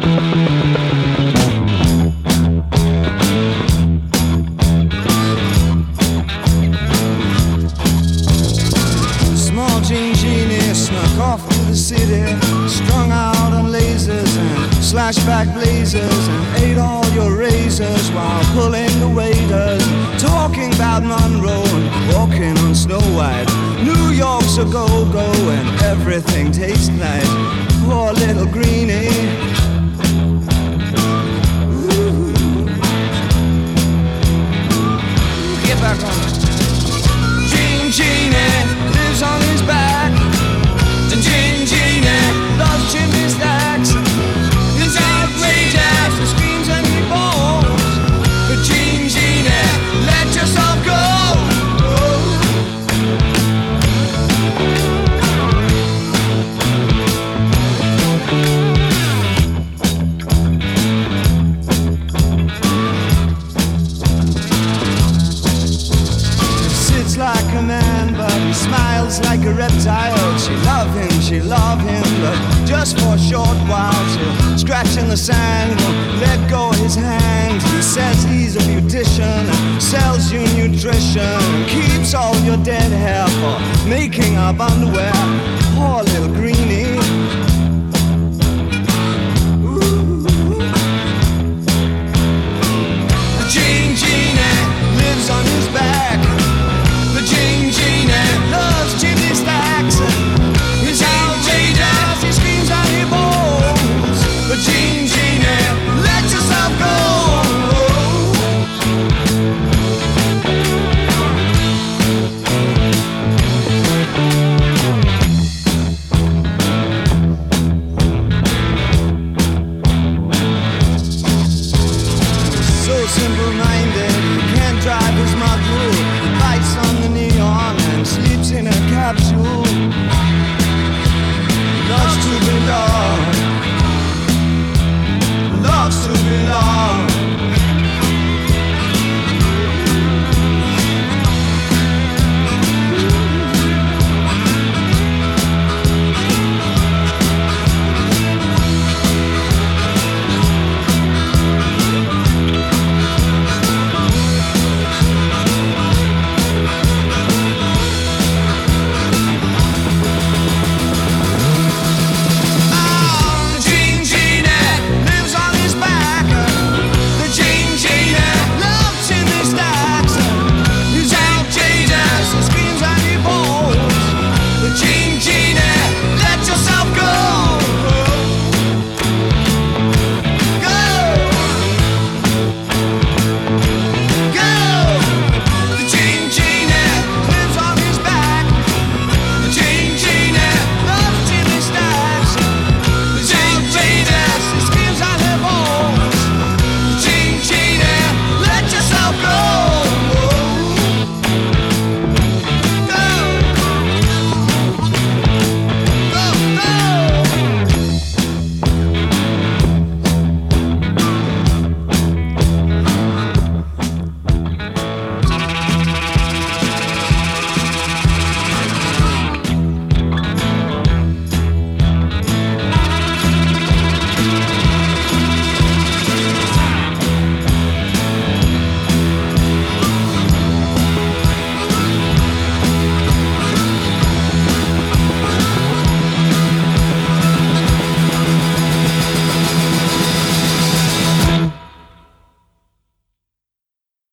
Small Jean Genie snuck off to the city, strung out on lasers and slashback blazers, and ate all your razors while pulling the waiters, talking about Monroe and walking on Snow White. New York's a go-go and everything tastes nice. Poor little greenie. Ooh. Get back on it. Jean Genie lives on his back. The Jean Genie loves chimney stacks. He's outrageous, he screams and he falls. But Jean Genie, let yourself go. Like a man, but he smiles like a reptile. She love him, but just for a short while. She'll scratch in the sand, won't let go of his hand. He says he's a beautician, sells you nutrition, keeps all your dead hair for making up underwear. Poor little greenie.